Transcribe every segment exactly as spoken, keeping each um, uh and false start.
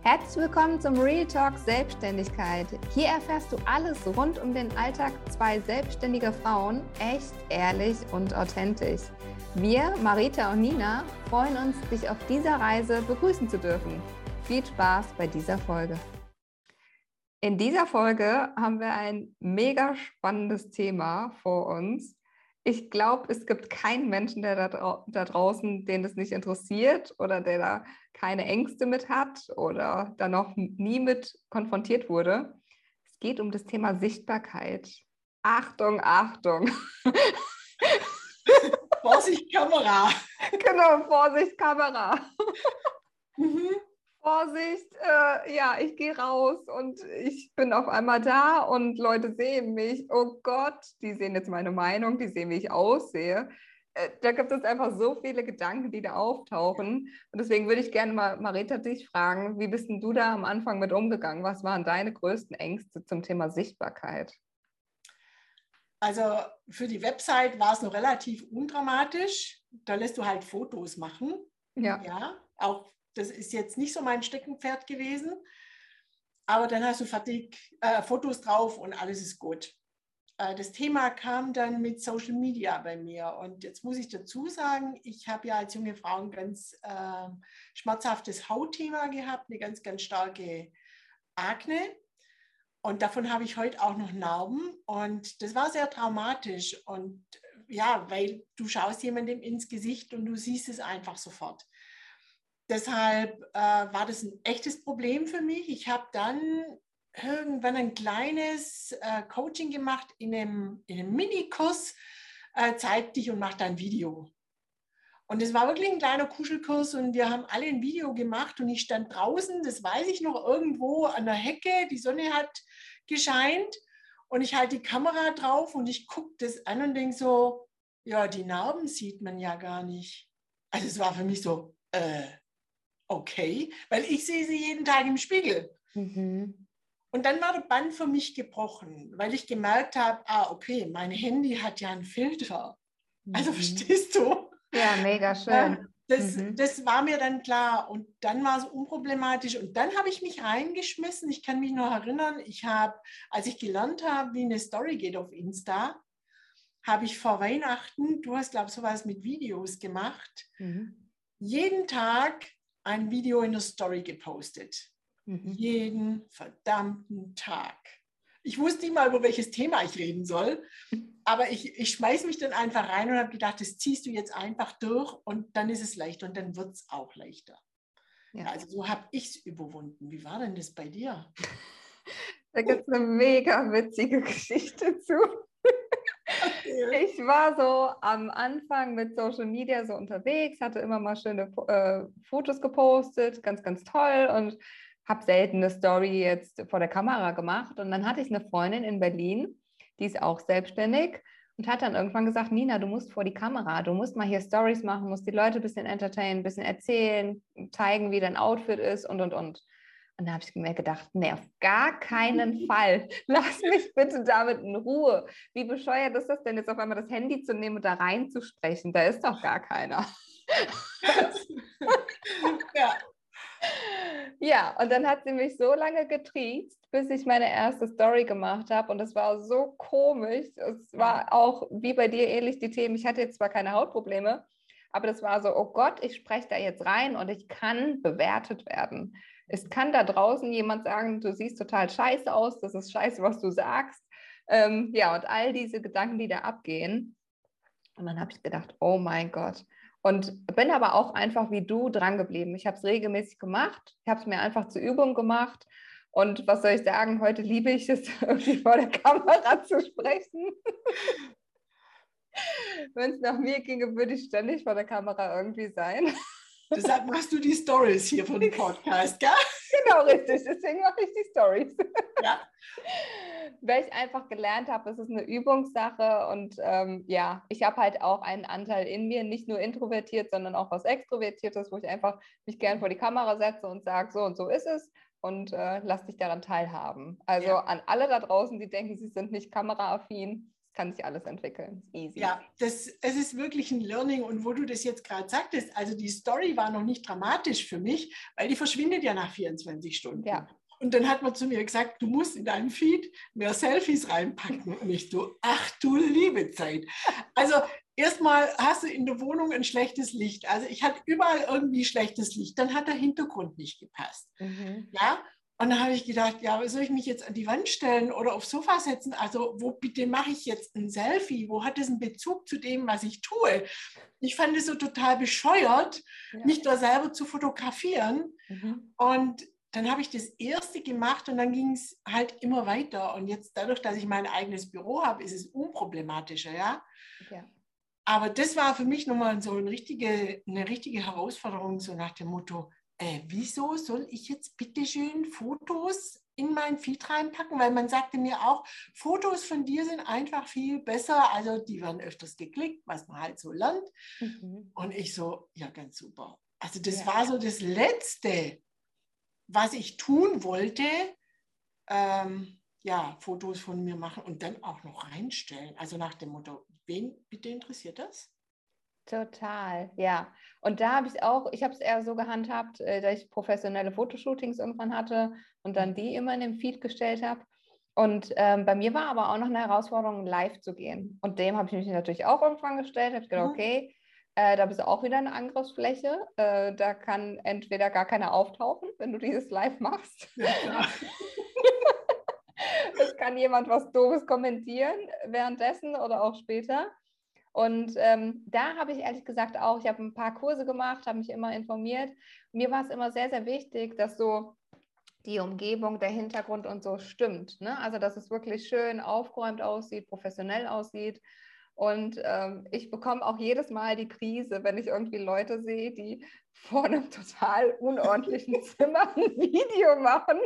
Herzlich willkommen zum Real Talk Selbstständigkeit. Hier erfährst du alles rund um den Alltag zwei selbstständiger Frauen, echt, ehrlich und authentisch. Wir, Marita und Nina, freuen uns, dich auf dieser Reise begrüßen zu dürfen. Viel Spaß bei dieser Folge. In dieser Folge haben wir ein mega spannendes Thema vor uns. Ich glaube, es gibt keinen Menschen, der da, drau- da draußen, den das nicht interessiert oder der da keine Ängste mit hat oder da noch nie mit konfrontiert wurde. Es geht um das Thema Sichtbarkeit. Achtung, Achtung. Vorsicht, Kamera. Genau, Vorsicht, Kamera. Mhm. Vorsicht, äh, ja, ich gehe raus und ich bin auf einmal da und Leute sehen mich. Oh Gott, die sehen jetzt meine Meinung, die sehen, wie ich aussehe. Äh, da gibt es einfach so viele Gedanken, die da auftauchen. Und deswegen würde ich gerne mal, Marita, dich fragen, wie bist denn du da am Anfang mit umgegangen? Was waren deine größten Ängste zum Thema Sichtbarkeit? Also für die Website war es noch relativ undramatisch. Da lässt du halt Fotos machen. Ja. Ja, auch das ist jetzt nicht so mein Steckenpferd gewesen. Aber dann hast du fertig äh, Fotos drauf und alles ist gut. Äh, das Thema kam dann mit Social Media bei mir. Und jetzt muss ich dazu sagen, ich habe ja als junge Frau ein ganz äh, schmerzhaftes Hautthema gehabt, eine ganz, ganz starke Akne. Und davon habe ich heute auch noch Narben. Und das war sehr traumatisch. Und ja, weil du schaust jemandem ins Gesicht und du siehst es einfach sofort. Deshalb äh, war das ein echtes Problem für mich. Ich habe dann irgendwann ein kleines äh, Coaching gemacht in einem, in einem Minikurs, äh, zeig dich und mach dein Video. Und es war wirklich ein kleiner Kuschelkurs und wir haben alle ein Video gemacht und ich stand draußen, das weiß ich noch, irgendwo an der Hecke, die Sonne hat gescheint und ich halte die Kamera drauf und ich gucke das an und denke so, ja, die Narben sieht man ja gar nicht. Also es war für mich so, äh, okay, weil ich sehe sie jeden Tag im Spiegel. Mhm. Und dann war der Bann für mich gebrochen, weil ich gemerkt habe, ah, okay, mein Handy hat ja einen Filter. Also Mhm. verstehst du? Ja, mega Ja, schön. das, Mhm. das war mir dann klar und dann war es unproblematisch und dann habe ich mich reingeschmissen. Ich kann mich noch erinnern, ich habe, als ich gelernt habe, wie eine Story geht auf Insta, habe ich vor Weihnachten, du hast, glaube ich, sowas mit Videos gemacht, Mhm. jeden Tag ein Video in der Story gepostet. Mhm. Jeden verdammten Tag. Ich wusste nicht mal, über welches Thema ich reden soll, aber ich, ich schmeiße mich dann einfach rein und habe gedacht, das ziehst du jetzt einfach durch und dann ist es leichter und dann wird es auch leichter. Ja. Also so habe ich es überwunden. Wie war denn das bei dir? Da gibt es eine mega witzige Geschichte zu. Okay. Ich war so am Anfang mit Social Media so unterwegs, hatte immer mal schöne äh, Fotos gepostet, ganz, ganz toll und habe selten eine Story jetzt vor der Kamera gemacht. Und dann hatte ich eine Freundin in Berlin, die ist auch selbstständig und hat dann irgendwann gesagt, Nina, du musst vor die Kamera, du musst mal hier Stories machen, musst die Leute ein bisschen entertainen, ein bisschen erzählen, zeigen, wie dein Outfit ist und, und, und. Und da habe ich mir gedacht, nee, auf gar keinen Fall. Lass mich bitte damit in Ruhe. Wie bescheuert ist das denn jetzt auf einmal das Handy zu nehmen und da reinzusprechen? Da ist doch gar keiner. Ja. Ja, und dann hat sie mich so lange getriezt, bis ich meine erste Story gemacht habe. Und es war so komisch. Es war auch wie bei dir ähnlich die Themen. Ich hatte jetzt zwar keine Hautprobleme, aber das war so, oh Gott, ich spreche da jetzt rein und ich kann bewertet werden. Es kann da draußen jemand sagen, du siehst total scheiße aus, das ist scheiße, was du sagst. Ähm, ja, und all diese Gedanken, die da abgehen. Und dann habe ich gedacht, oh mein Gott. Und bin aber auch einfach wie du dran geblieben. Ich habe es regelmäßig gemacht. Ich habe es mir einfach zur Übung gemacht. Und was soll ich sagen, heute liebe ich es, irgendwie vor der Kamera zu sprechen. Wenn es nach mir ginge, würde ich ständig vor der Kamera irgendwie sein. Deshalb machst du die Stories hier von dem Podcast, gell? Genau, richtig. Deswegen mache ich die Stories. Ja. Weil ich einfach gelernt habe, es ist eine Übungssache und ähm, ja, ich habe halt auch einen Anteil in mir, nicht nur introvertiert, sondern auch was Extrovertiertes, wo ich einfach mich gern vor die Kamera setze und sage, so und so ist es und äh, lass dich daran teilhaben. Also Ja. an alle da draußen, die denken, sie sind nicht kameraaffin, es kann sich alles entwickeln. Easy. Ja, das, es ist wirklich ein Learning. Und wo du das jetzt gerade sagtest, also die Story war noch nicht dramatisch für mich, weil die verschwindet ja nach vierundzwanzig Stunden. Ja. Und dann hat man zu mir gesagt, du musst in deinen Feed mehr Selfies reinpacken. Und ich so, ach du liebe Zeit. Also erstmal hast du in der Wohnung ein schlechtes Licht. Also ich hatte überall irgendwie schlechtes Licht. Dann hat der Hintergrund nicht gepasst. Mhm. Ja. Und dann habe ich gedacht, ja, soll ich mich jetzt an die Wand stellen oder aufs Sofa setzen? Also wo bitte mache ich jetzt ein Selfie? Wo hat das einen Bezug zu dem, was ich tue? Ich fand es so total bescheuert, Ja. mich da selber zu fotografieren. Mhm. Und dann habe ich das erste gemacht und dann ging es halt immer weiter. Und jetzt dadurch, dass ich mein eigenes Büro habe, ist es unproblematischer, ja. Ja. Aber das war für mich nochmal so eine richtige, eine richtige Herausforderung, so nach dem Motto, äh, wieso soll ich jetzt bitte schön Fotos in mein Feed reinpacken? Weil man sagte mir auch, Fotos von dir sind einfach viel besser, also die werden öfters geklickt, was man halt so lernt. Mhm. Und ich so, ja, ganz super. Also das Ja. war so das Letzte, was ich tun wollte, ähm, ja, Fotos von mir machen und dann auch noch reinstellen. Also nach dem Motto, wen bitte interessiert das? Total, ja. Und da habe ich auch, ich habe es eher so gehandhabt, äh, dass ich professionelle Fotoshootings irgendwann hatte und dann die immer in den Feed gestellt habe. Und ähm, bei mir war aber auch noch eine Herausforderung, live zu gehen. Und dem habe ich mich natürlich auch irgendwann gestellt, habe gedacht, Mhm. okay, äh, da bist du auch wieder eine Angriffsfläche. Äh, da kann entweder gar keiner auftauchen, wenn du dieses live machst. Ja, klar. Es kann jemand was Doofes kommentieren währenddessen oder auch später. Und ähm, da habe ich ehrlich gesagt auch, ich habe ein paar Kurse gemacht, habe mich immer informiert. Mir war es immer sehr, sehr wichtig, dass so die Umgebung, der Hintergrund und so stimmt. Ne? Also, dass es wirklich schön aufgeräumt aussieht, professionell aussieht. Und ähm, ich bekomme auch jedes Mal die Krise, wenn ich irgendwie Leute sehe, die vor einem total unordentlichen Zimmer ein Video machen,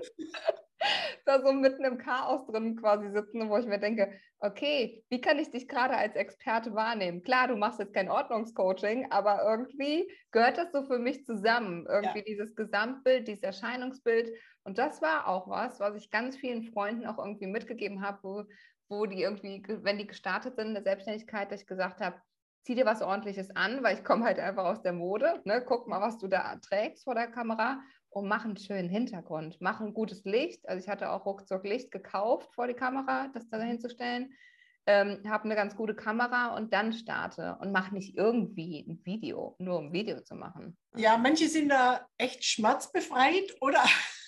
da so mitten im Chaos drin quasi sitzen, wo ich mir denke, okay, wie kann ich dich gerade als Experte wahrnehmen? Klar, du machst jetzt kein Ordnungscoaching, aber irgendwie gehört das so für mich zusammen. Irgendwie Ja. dieses Gesamtbild, dieses Erscheinungsbild. Und das war auch was, was ich ganz vielen Freunden auch irgendwie mitgegeben habe, wo, wo die irgendwie, wenn die gestartet sind in der Selbstständigkeit, dass ich gesagt habe, zieh dir was Ordentliches an, weil ich komme halt einfach aus der Mode. Ne? Guck mal, was du da trägst vor der Kamera und mach einen schönen Hintergrund. Mach ein gutes Licht. Also ich hatte auch ruckzuck Licht gekauft vor die Kamera, das da hinzustellen. Ähm, habe eine ganz gute Kamera und dann starte und mach nicht irgendwie ein Video, nur um ein Video zu machen. Ja, manche sind da echt schmerzbefreit oder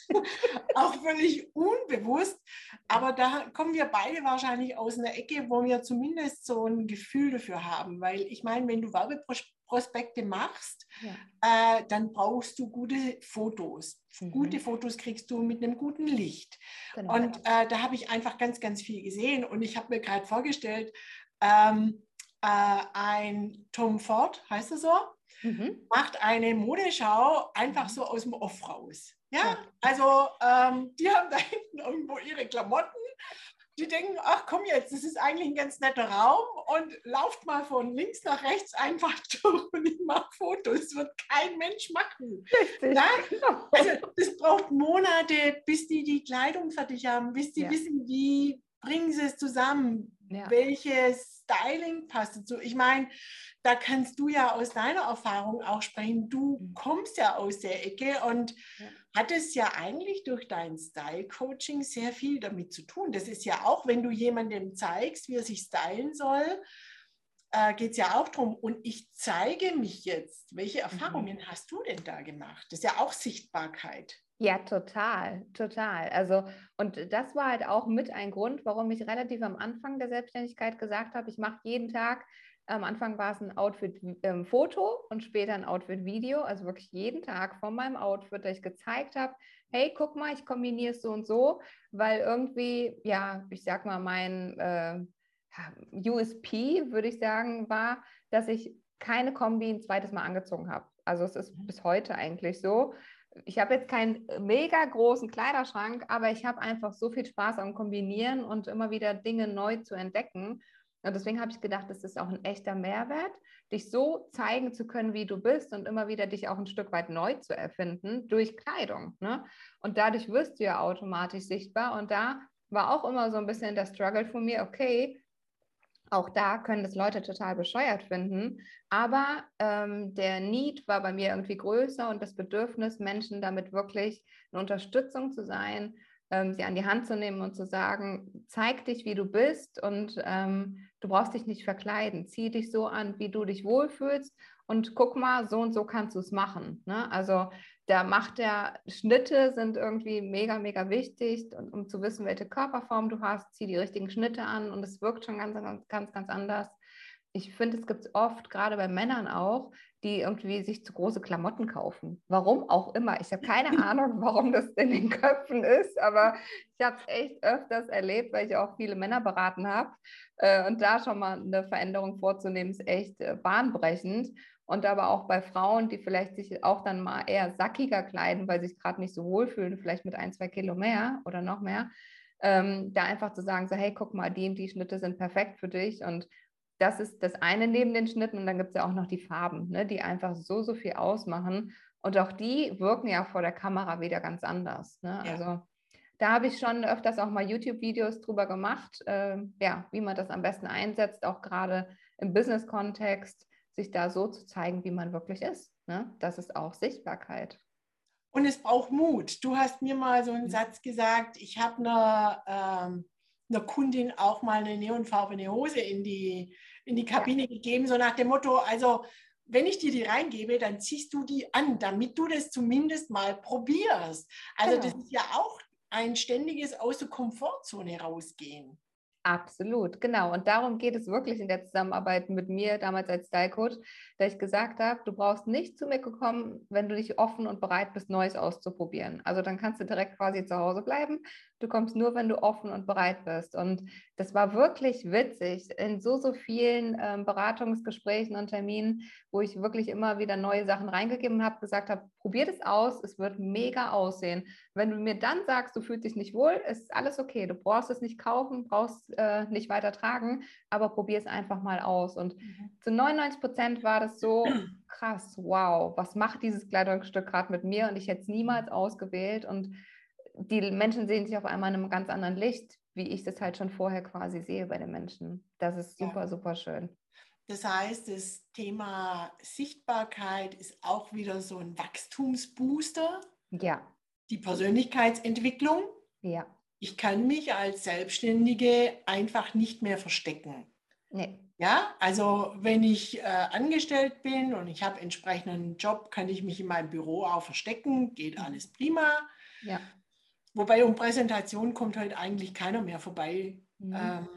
auch völlig unbewusst. Aber da kommen wir beide wahrscheinlich aus einer Ecke, wo wir zumindest so ein Gefühl dafür haben. Weil ich meine, wenn du Werbeprospekte machst, Ja. äh, dann brauchst du gute Fotos. Mhm. Gute Fotos kriegst du mit einem guten Licht. Genau. Und äh, da habe ich einfach ganz, ganz viel gesehen. Und ich habe mir gerade vorgestellt, ähm, äh, ein Tom Ford, heißt er so? Mhm. Macht eine Modeschau einfach so aus dem Off raus. Ja, Ja. also ähm, die haben da hinten irgendwo ihre Klamotten. Die denken, ach komm jetzt, das ist eigentlich ein ganz netter Raum und lauft mal von links nach rechts einfach durch und ich mache Fotos. Das wird kein Mensch machen. Richtig. Ja? Genau. Also das braucht Monate, bis die die Kleidung fertig haben, bis die Ja. wissen, wie bringen sie es zusammen, Ja. welches Styling passt dazu. Ich meine, da kannst du ja aus deiner Erfahrung auch sprechen. Du Mhm. kommst ja aus der Ecke und Ja. hattest ja eigentlich durch dein Style-Coaching sehr viel damit zu tun. Das ist ja auch, wenn du jemandem zeigst, wie er sich stylen soll, äh, geht es ja auch darum. Und ich zeige mich jetzt. Welche Erfahrungen Mhm. hast du denn da gemacht? Das ist ja auch Sichtbarkeit. Ja, total, total. Also, und das war halt auch mit ein Grund, warum ich relativ am Anfang der Selbstständigkeit gesagt habe, ich mache jeden Tag, am Anfang war es ein Outfit-Foto ähm, und später ein Outfit-Video, also wirklich jeden Tag von meinem Outfit, dass ich gezeigt habe, hey, guck mal, ich kombiniere es so und so, weil irgendwie, ja, ich sag mal, mein äh, U S P, würde ich sagen, war, dass ich keine Kombi ein zweites Mal angezogen habe. Also es ist bis heute eigentlich so. Ich habe jetzt keinen mega großen Kleiderschrank, aber ich habe einfach so viel Spaß am Kombinieren und immer wieder Dinge neu zu entdecken. Und deswegen habe ich gedacht, das ist auch ein echter Mehrwert, dich so zeigen zu können, wie du bist und immer wieder dich auch ein Stück weit neu zu erfinden durch Kleidung. Ne? Und dadurch wirst du ja automatisch sichtbar. Und da war auch immer so ein bisschen der Struggle von mir, okay, Auch da können das Leute total bescheuert finden, aber ähm, der Need war bei mir irgendwie größer und das Bedürfnis, Menschen damit wirklich eine Unterstützung zu sein, ähm, sie an die Hand zu nehmen und zu sagen, zeig dich, wie du bist und ähm, du brauchst dich nicht verkleiden, zieh dich so an, wie du dich wohlfühlst und guck mal, so und so kannst du es machen. Ne? Also da macht der Schnitte sind irgendwie mega, mega wichtig, und, um zu wissen, welche Körperform du hast, zieh die richtigen Schnitte an und es wirkt schon ganz, ganz, ganz, ganz anders. Ich finde, es gibt es oft, gerade bei Männern auch, die irgendwie sich zu große Klamotten kaufen. Warum auch immer. Ich habe keine Ahnung, warum das in den Köpfen ist, aber ich habe es echt öfters erlebt, weil ich auch viele Männer beraten habe. Äh, und da schon mal eine Veränderung vorzunehmen, ist echt äh, bahnbrechend. Und aber auch bei Frauen, die vielleicht sich auch dann mal eher sackiger kleiden, weil sie sich gerade nicht so wohlfühlen, vielleicht mit ein, zwei Kilo mehr oder noch mehr, ähm, da einfach zu sagen, so hey, guck mal, die und die Schnitte sind perfekt für dich. Und das ist das eine neben den Schnitten. Und dann gibt es ja auch noch die Farben, ne, die einfach so, so viel ausmachen. Und auch die wirken ja vor der Kamera wieder ganz anders. Ne? Ja. Also da habe ich schon öfters auch mal YouTube-Videos drüber gemacht, äh, ja, wie man das am besten einsetzt, auch gerade im Business-Kontext, sich da so zu zeigen, wie man wirklich ist. Ne? Das ist auch Sichtbarkeit. Und es braucht Mut. Du hast mir mal so einen Mhm. Satz gesagt, ich habe einer, ähm, einer Kundin auch mal eine neonfarbene Hose in die, in die Kabine ja. gegeben, so nach dem Motto, also wenn ich dir die reingebe, dann ziehst du die an, damit du das zumindest mal probierst. Also Genau. das ist ja auch ein ständiges aus der Komfortzone rausgehen. Absolut, genau. Und darum geht es wirklich in der Zusammenarbeit mit mir damals als Style Coach, da ich gesagt habe, du brauchst nicht zu mir kommen, wenn du dich offen und bereit bist, Neues auszuprobieren. Also dann kannst du direkt quasi zu Hause bleiben. Du kommst nur, wenn du offen und bereit bist. Und das war wirklich witzig in so, so vielen ähm, Beratungsgesprächen und Terminen, wo ich wirklich immer wieder neue Sachen reingegeben habe, gesagt habe, probier das aus, es wird mega aussehen. Wenn du mir dann sagst, du fühlst dich nicht wohl, ist alles okay. Du brauchst es nicht kaufen, brauchst äh, nicht weiter tragen, aber probier es einfach mal aus. Und mhm. zu neunundneunzig Prozent war das so krass, wow, was macht dieses Kleidungsstück gerade mit mir? Und ich hätte es niemals ausgewählt. Und die Menschen sehen sich auf einmal in einem ganz anderen Licht, wie ich das halt schon vorher quasi sehe bei den Menschen. Das ist super, ja. super schön. Das heißt, das Thema Sichtbarkeit ist auch wieder so ein Wachstumsbooster. Ja. Die Persönlichkeitsentwicklung. Ja. Ich kann mich als Selbstständige einfach nicht mehr verstecken. Nee. Ja, also wenn ich äh, angestellt bin und ich habe entsprechenden Job, kann ich mich in meinem Büro auch verstecken, geht alles prima. Ja. Wobei um Präsentation kommt halt eigentlich keiner mehr vorbei. Mhm. Ähm,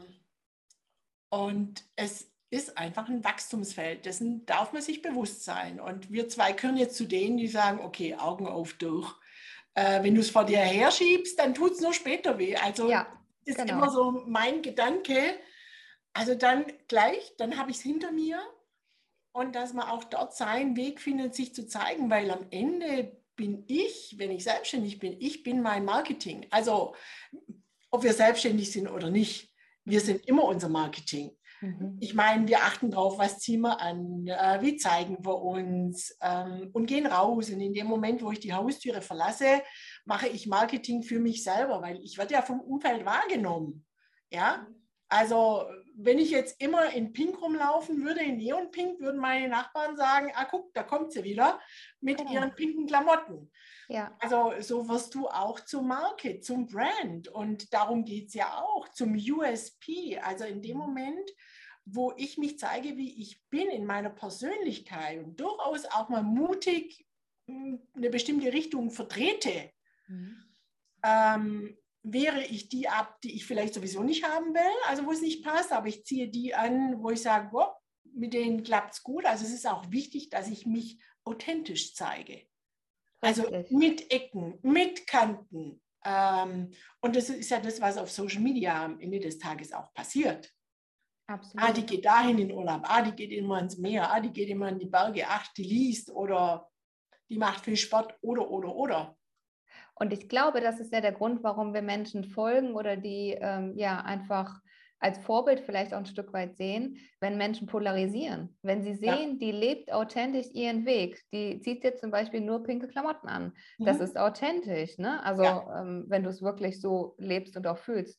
und es ist einfach ein Wachstumsfeld, dessen darf man sich bewusst sein. Und wir zwei können jetzt zu denen, die sagen, okay, Augen auf, durch. Äh, wenn du es vor dir herschiebst, dann tut es nur später weh. Also ja, ist genau. immer so mein Gedanke. Also dann gleich, dann habe ich es hinter mir und dass man auch dort seinen Weg findet, sich zu zeigen, weil am Ende bin ich, wenn ich selbstständig bin, ich bin mein Marketing. Also ob wir selbstständig sind oder nicht, wir sind immer unser Marketing. Mhm. Ich meine, wir achten drauf, was ziehen wir an, äh, wie zeigen wir uns ähm, und gehen raus. Und in dem Moment, wo ich die Haustüre verlasse, mache ich Marketing für mich selber, weil ich werde ja vom Umfeld wahrgenommen. Ja, also wenn ich jetzt immer in Pink rumlaufen würde, in Neonpink, würden meine Nachbarn sagen, ah guck, da kommt sie wieder mit genau. ihren pinken Klamotten. Ja. Also so wirst du auch zur Marke, zum Brand und darum geht es ja auch, zum U S P. Also in dem Moment, wo ich mich zeige, wie ich bin in meiner Persönlichkeit und durchaus auch mal mutig eine bestimmte Richtung vertrete, mhm. ähm, wehre ich die ab, die ich vielleicht sowieso nicht haben will, also wo es nicht passt, aber ich ziehe die an, wo ich sage, wow, mit denen klappt es gut. Also es ist auch wichtig, dass ich mich authentisch zeige. Also Richtig. Mit Ecken, mit Kanten. Ähm, und das ist ja das, was auf Social Media am Ende des Tages auch passiert. Absolut. Ah, die geht dahin in Urlaub, ah, die geht immer ins Meer, ah, die geht immer in die Berge, ach, die liest oder die macht viel Sport oder, oder, oder. Und ich glaube, das ist ja der Grund, warum wir Menschen folgen oder die ähm, ja einfach als Vorbild vielleicht auch ein Stück weit sehen, wenn Menschen polarisieren. Wenn sie sehen, ja. die lebt authentisch ihren Weg. Die zieht jetzt zum Beispiel nur pinke Klamotten an. Mhm. Das ist authentisch, ne? Also ja. ähm, wenn du es wirklich so lebst und auch fühlst.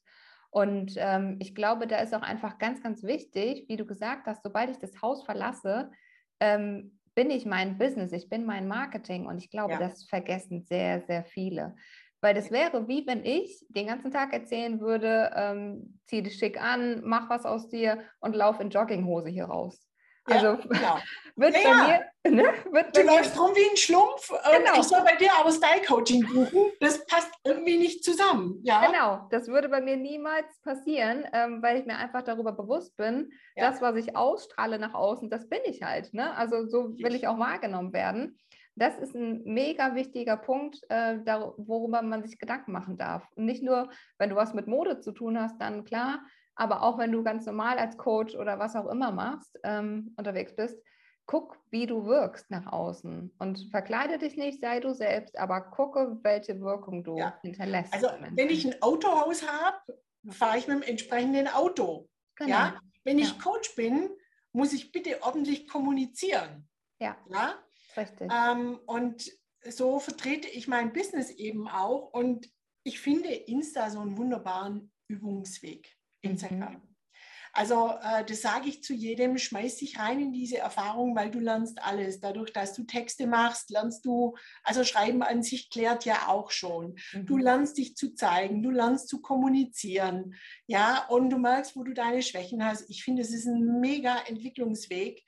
Und ähm, ich glaube, da ist auch einfach ganz, ganz wichtig, wie du gesagt hast, sobald ich das Haus verlasse, ähm, bin ich mein Business, ich bin mein Marketing. Und ich glaube, Ja. das vergessen sehr, sehr viele. Weil das wäre wie wenn ich den ganzen Tag erzählen würde, ähm, zieh dich schick an, mach was aus dir und lauf in Jogginghose hier raus. Ja, Also genau. wird Ja, bei ja. mir, ne, wird Du bei mir, läufst rum wie ein Schlumpf und genau. ich soll bei dir aber Style-Coaching buchen. Das passt irgendwie nicht zusammen. Ja, Genau, das würde bei mir niemals passieren, ähm, weil ich mir einfach darüber bewusst bin, ja. das, was ich ausstrahle nach außen, das bin ich halt. Ne? Also so will ich auch wahrgenommen werden. Das ist ein mega wichtiger Punkt, äh, dar- worüber man sich Gedanken machen darf. Und nicht nur, wenn du was mit Mode zu tun hast, dann klar, aber auch wenn du ganz normal als Coach oder was auch immer machst, ähm, unterwegs bist, guck, wie du wirkst nach außen und verkleide dich nicht, sei du selbst, aber gucke, welche Wirkung du Ja. hinterlässt. Also bei wenn ich Menschen. ein Autohaus habe, fahre ich mit dem entsprechenden Auto. Genau. Ja? Wenn ich Ja. Coach bin, muss ich bitte ordentlich kommunizieren. Ja, Ja? richtig. Ähm, und so vertrete ich mein Business eben auch. Und ich finde Insta so einen wunderbaren Übungsweg. Instagram. Mhm. Also äh, das sage ich zu jedem, schmeiß dich rein in diese Erfahrung, weil du lernst alles. Dadurch, dass du Texte machst, lernst du, also Schreiben an sich klärt ja auch schon. Mhm. Du lernst dich zu zeigen, du lernst zu kommunizieren, ja, und du merkst, wo du deine Schwächen hast. Ich finde, es ist ein mega Entwicklungsweg.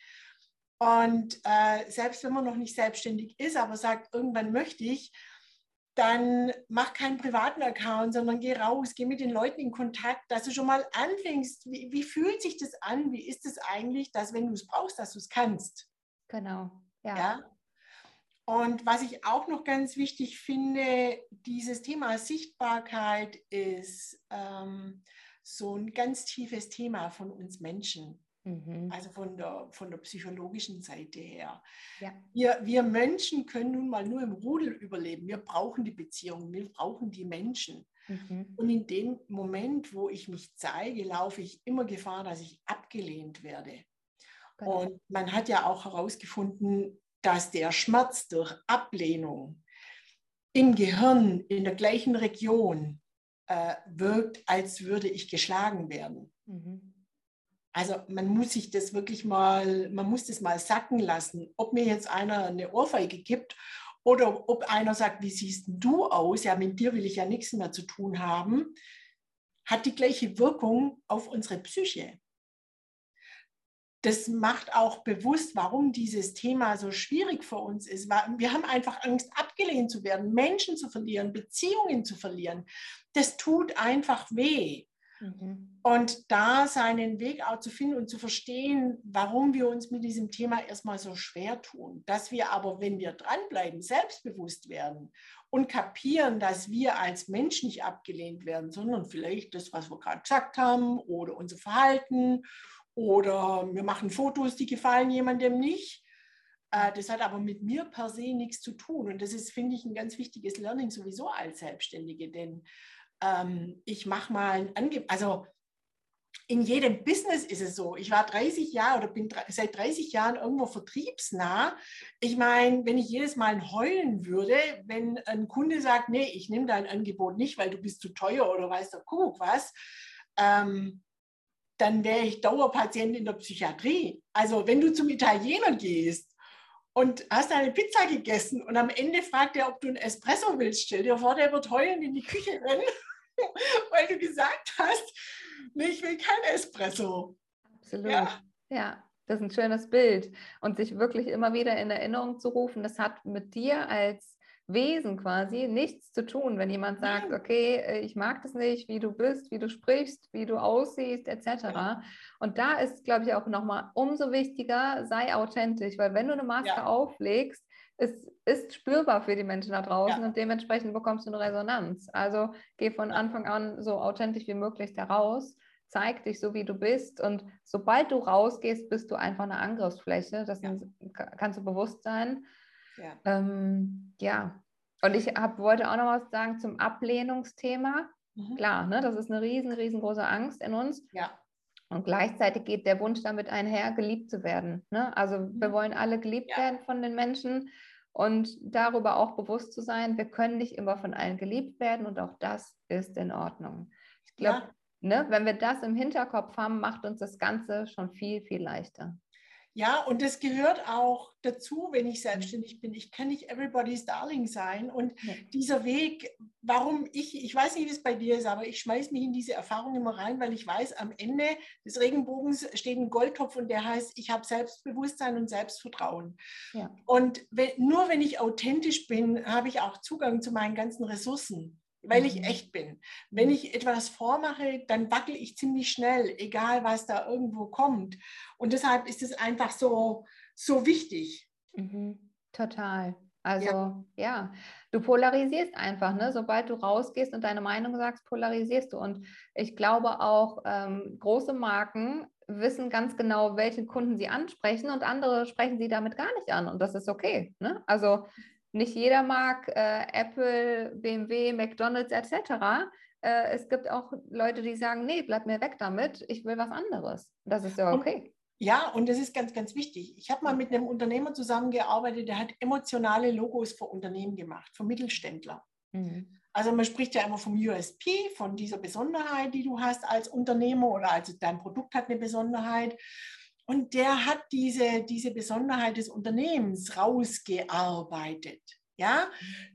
Und äh, selbst wenn man noch nicht selbstständig ist, aber sagt, irgendwann möchte ich, dann mach keinen privaten Account, sondern geh raus, geh mit den Leuten in Kontakt, dass du schon mal anfängst, wie, wie fühlt sich das an, wie ist es eigentlich, dass wenn du es brauchst, dass du es kannst. Genau, ja. Ja? Und was ich auch noch ganz wichtig finde, dieses Thema Sichtbarkeit ist ähm, so ein ganz tiefes Thema von uns Menschen. Mhm. Also von der, von der psychologischen Seite her. Ja. Wir, wir Menschen können nun mal nur im Rudel überleben. Wir brauchen die Beziehungen, wir brauchen die Menschen. Mhm. Und in dem Moment, wo ich mich zeige, laufe ich immer Gefahr, dass ich abgelehnt werde. Genau. Und man hat ja auch herausgefunden, dass der Schmerz durch Ablehnung im Gehirn in der gleichen Region äh, wirkt, als würde ich geschlagen werden. Mhm. Also man muss sich das wirklich mal, man muss das mal sacken lassen, ob mir jetzt einer eine Ohrfeige gibt oder ob einer sagt, wie siehst du aus? Ja, mit dir will ich ja nichts mehr zu tun haben, hat die gleiche Wirkung auf unsere Psyche. Das macht auch bewusst, warum dieses Thema so schwierig für uns ist. Wir haben einfach Angst, abgelehnt zu werden, Menschen zu verlieren, Beziehungen zu verlieren. Das tut einfach weh. Mhm. Und da seinen Weg auch zu finden und zu verstehen, warum wir uns mit diesem Thema erstmal so schwer tun. Dass wir aber, wenn wir dranbleiben, selbstbewusst werden und kapieren, dass wir als Mensch nicht abgelehnt werden, sondern vielleicht das, was wir gerade gesagt haben, oder unser Verhalten, oder wir machen Fotos, die gefallen jemandem nicht. Das hat aber mit mir per se nichts zu tun. Und das ist, finde ich, ein ganz wichtiges Learning sowieso als Selbstständige, denn ähm, ich mache mal ein Angebot, also in jedem Business ist es so. Ich war dreißig Jahre oder bin seit dreißig Jahren irgendwo vertriebsnah. Ich meine, wenn ich jedes Mal heulen würde, wenn ein Kunde sagt, nee, ich nehme dein Angebot nicht, weil du bist zu teuer oder weiß der Kuckuck was, ähm, dann wäre ich Dauerpatient in der Psychiatrie. Also wenn du zum Italiener gehst und hast eine Pizza gegessen und am Ende fragt er, ob du einen Espresso willst, stell dir vor, der wird heulend in die Küche rennen, weil du gesagt hast, nee, ich will kein Espresso. Absolut. Ja. Ja, das ist ein schönes Bild. Und sich wirklich immer wieder in Erinnerung zu rufen, das hat mit dir als Wesen quasi nichts zu tun, wenn jemand sagt, Nein. okay, ich mag das nicht, wie du bist, wie du sprichst, wie du aussiehst, et cetera. Ja. Und da ist, glaube ich, auch nochmal umso wichtiger, sei authentisch, weil wenn du eine Maske ja. auflegst, es ist spürbar für die Menschen da draußen ja. und dementsprechend bekommst du eine Resonanz. Also geh von ja. Anfang an so authentisch wie möglich da raus. Zeig dich so, wie du bist, und sobald du rausgehst, bist du einfach eine Angriffsfläche. Das ja. kannst du bewusst sein. Ja, ähm, ja. Und ich hab, wollte auch noch was sagen zum Ablehnungsthema. Mhm. Klar, ne, das ist eine riesen, riesengroße Angst in uns. Ja. Und gleichzeitig geht der Wunsch damit einher, geliebt zu werden. Ne? Also mhm. wir wollen alle geliebt ja. werden von den Menschen, und darüber auch bewusst zu sein, wir können nicht immer von allen geliebt werden, und auch das ist in Ordnung. Ich glaube, ja. ne, wenn wir das im Hinterkopf haben, macht uns das Ganze schon viel, viel leichter. Ja, und das gehört auch dazu, wenn ich selbstständig bin. Ich kann nicht everybody's darling sein. Und ja. dieser Weg, warum ich, ich weiß nicht, wie es bei dir ist, aber ich schmeiße mich in diese Erfahrung immer rein, weil ich weiß, am Ende des Regenbogens steht ein Goldtopf und der heißt, ich habe Selbstbewusstsein und Selbstvertrauen. Ja. Und wenn, nur wenn ich authentisch bin, habe ich auch Zugang zu meinen ganzen Ressourcen. Weil ich echt bin. Wenn ich etwas vormache, dann wackel ich ziemlich schnell, egal was da irgendwo kommt. Und deshalb ist es einfach so, so wichtig. Mhm. Total. Also ja. ja, du polarisierst einfach, ne? Sobald du rausgehst und deine Meinung sagst, polarisierst du. Und ich glaube auch, ähm, große Marken wissen ganz genau, welche Kunden sie ansprechen und andere sprechen sie damit gar nicht an. Und das ist okay, ne? Also nicht jeder mag äh, Apple, B M W, McDonald's et cetera. Äh, es gibt auch Leute, die sagen, nee, bleib mir weg damit, ich will was anderes. Das ist ja okay. Und, ja, und das ist ganz, ganz wichtig. Ich habe mal mit einem Unternehmer zusammengearbeitet, der hat emotionale Logos für Unternehmen gemacht, für Mittelständler. Mhm. Also man spricht ja immer vom U S P, von dieser Besonderheit, die du hast als Unternehmer oder also dein Produkt hat eine Besonderheit. Und der hat diese, diese Besonderheit des Unternehmens rausgearbeitet, ja,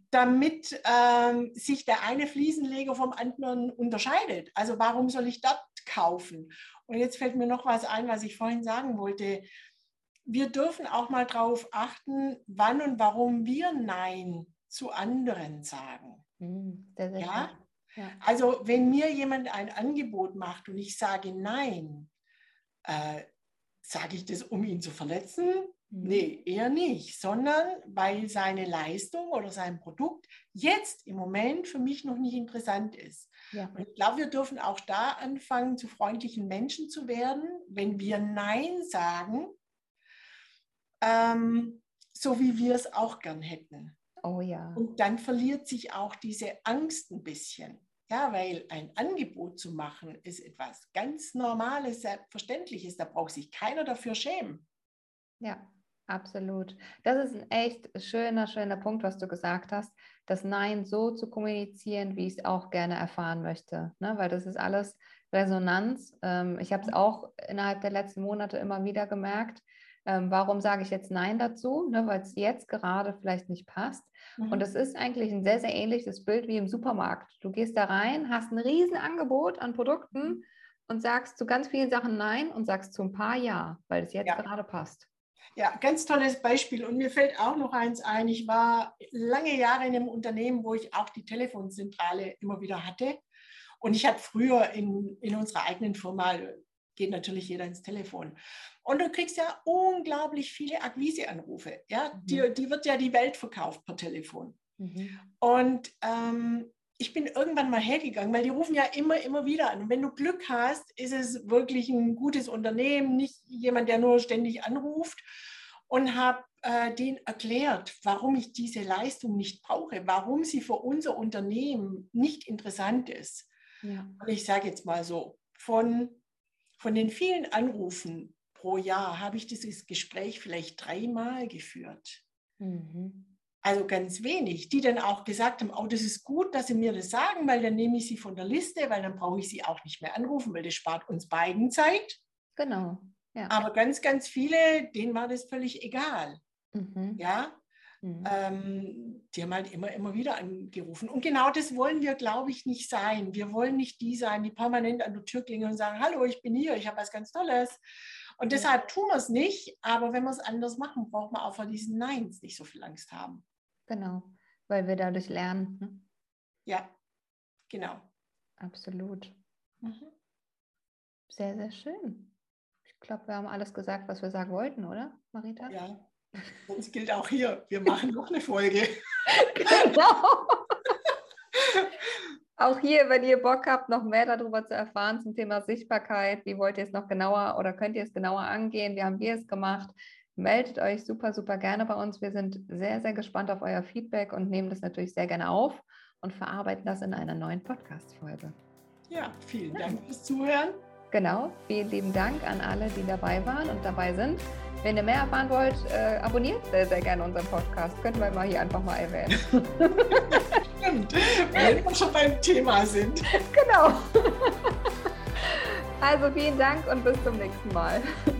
damit ähm, sich der eine Fliesenleger vom anderen unterscheidet. Also warum soll ich dort kaufen? Und jetzt fällt mir noch was ein, was ich vorhin sagen wollte. Wir dürfen auch mal darauf achten, wann und warum wir Nein zu anderen sagen. Mhm, sehr, sehr ja? ja? Also wenn mir jemand ein Angebot macht und ich sage Nein, äh, sage ich das, um ihn zu verletzen? Mhm. Nee, eher nicht, sondern weil seine Leistung oder sein Produkt jetzt im Moment für mich noch nicht interessant ist. Ja. Und ich glaube, wir dürfen auch da anfangen, zu freundlichen Menschen zu werden, wenn wir Nein sagen, ähm, so wie wir es auch gern hätten. Oh ja. Und dann verliert sich auch diese Angst ein bisschen. Ja, weil ein Angebot zu machen ist etwas ganz Normales, Selbstverständliches. Da braucht sich keiner dafür schämen. Ja, absolut. Das ist ein echt schöner, schöner Punkt, was du gesagt hast, das Nein so zu kommunizieren, wie ich es auch gerne erfahren möchte. Ne? Weil das ist alles Resonanz. Ähm, ich habe es auch innerhalb der letzten Monate immer wieder gemerkt. Ähm, warum sage ich jetzt Nein dazu? Ne, weil es jetzt gerade vielleicht nicht passt. Mhm. Und es ist eigentlich ein sehr, sehr ähnliches Bild wie im Supermarkt. Du gehst da rein, hast ein riesen Angebot an Produkten mhm. und sagst zu ganz vielen Sachen Nein und sagst zu ein paar Ja, weil es jetzt ja. gerade passt. Ja, ganz tolles Beispiel. Und mir fällt auch noch eins ein. Ich war lange Jahre in einem Unternehmen, wo ich auch die Telefonzentrale immer wieder hatte. Und ich hatte früher in, in unserer eigenen Firma, geht natürlich jeder ins Telefon. Und du kriegst ja unglaublich viele Akquiseanrufe. Ja? Mhm. Die, die wird ja die Welt verkauft per Telefon. Mhm. Und ähm, ich bin irgendwann mal hergegangen, weil die rufen ja immer, immer wieder an. Und wenn du Glück hast, ist es wirklich ein gutes Unternehmen, nicht jemand, der nur ständig anruft. Und habe äh, denen erklärt, warum ich diese Leistung nicht brauche, warum sie für unser Unternehmen nicht interessant ist. Ja. Und ich sage jetzt mal so, von, von den vielen Anrufen pro Jahr habe ich dieses Gespräch vielleicht dreimal geführt. Mhm. Also ganz wenig, die dann auch gesagt haben, oh, das ist gut, dass sie mir das sagen, weil dann nehme ich sie von der Liste, weil dann brauche ich sie auch nicht mehr anrufen, weil das spart uns beiden Zeit. Genau. Ja. Aber ganz, ganz viele, denen war das völlig egal. Mhm. Ja, mhm. ähm, die haben halt immer, immer wieder angerufen. Und genau das wollen wir, glaube ich, nicht sein. Wir wollen nicht die sein, die permanent an der Tür klingeln und sagen, hallo, ich bin hier, ich habe was ganz Tolles. Und ja. deshalb tun wir es nicht. Aber wenn wir es anders machen, braucht man auch vor diesen Neins nicht so viel Angst haben. Genau, weil wir dadurch lernen. Ne? Ja, genau. Absolut. Mhm. Sehr, sehr schön. Ich glaube, wir haben alles gesagt, was wir sagen wollten, oder, Marita? Ja, das gilt auch hier. Wir machen noch eine Folge. Genau. Auch hier, wenn ihr Bock habt, noch mehr darüber zu erfahren zum Thema Sichtbarkeit, wie wollt ihr es noch genauer oder könnt ihr es genauer angehen, wie haben wir es gemacht, meldet euch super, super gerne bei uns. Wir sind sehr, sehr gespannt auf euer Feedback und nehmen das natürlich sehr gerne auf und verarbeiten das in einer neuen Podcast-Folge. Ja, vielen ja. Dank fürs Zuhören. Genau, vielen lieben Dank an alle, die dabei waren und dabei sind. Wenn ihr mehr erfahren wollt, äh, abonniert sehr, sehr gerne unseren Podcast. Könnten wir mal hier einfach mal erwähnen. Stimmt, weil wir schon beim Thema sind. Genau. Also vielen Dank und bis zum nächsten Mal.